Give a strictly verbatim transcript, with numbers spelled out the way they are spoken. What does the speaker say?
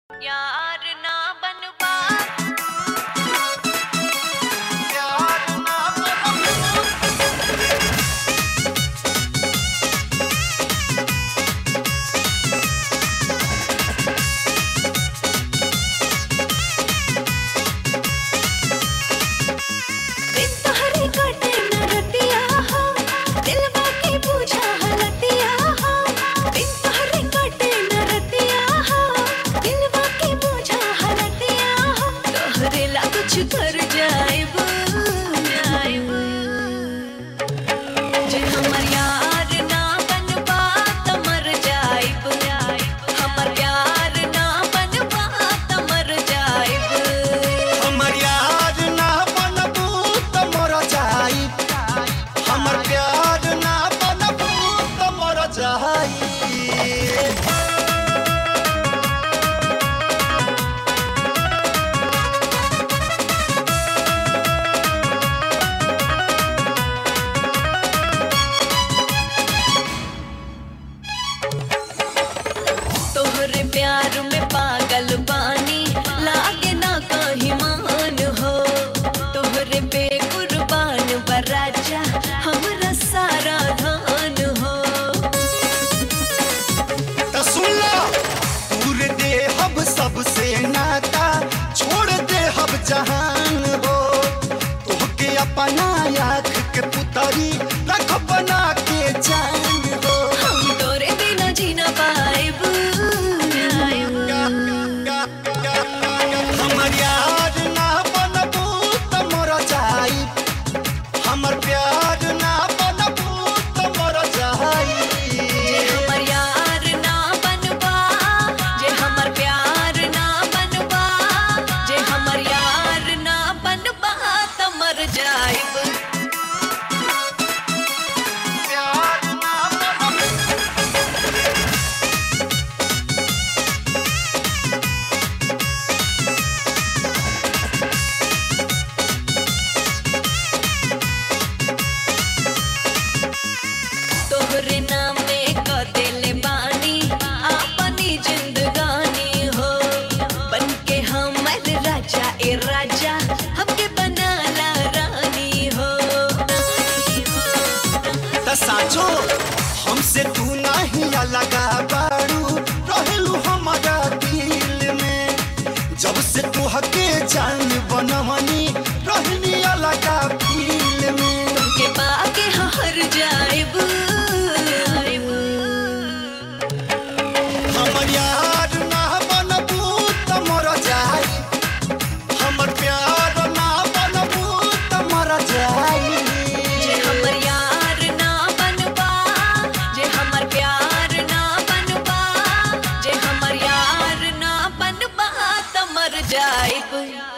यार ना बनवा कर जाएब जे हमर यार ना बनवा त मर जाएब हमर प्यार ना बनवा त मर जाएब हमर यार ना बनबू त मर जाएब हमर प्यार ना बनबू त मर जाएब तोहरे प्यार में पागल बानी लागे ना कहीं मान हो तोहरे पे कुर्बान बराजा हमरा सारा धान हो त सुन लो पूरे दे हब सबसे नाता छोड़ दे हब जहान हो तोहके अपना आँख के पुतरी रख बना के जान हो हम तोरे बिना जीना पाएब हमर यार ना बनबू त मर जाएब हमर प्यार ना बनबू त मर जाएब जे हमर यार ना बनवा जे हमर प्यार ना बनवा जे हमर यार ना बनवा त मर जाएब प्यार ना बनबू तोहरे नामे क देले बानी अपनी जिंदगानी हो बनके हमर राजा ए राजा हमके बनाला रानी हो त साचो हमसे तू नहीं अलगा बारू रहलू हमारा दिल में जब से तू हके जान बनवनी रहनी अलगा फील में तुमके पाके हर जाएब हमर यार ना बनबू त मर जाएब हमर प्यार ना बनबू त मर जाएब जे हमर यार ना बनवा जे हमर प्यार ना बनवा जे हमर यार ना बनवा त मर जाएब।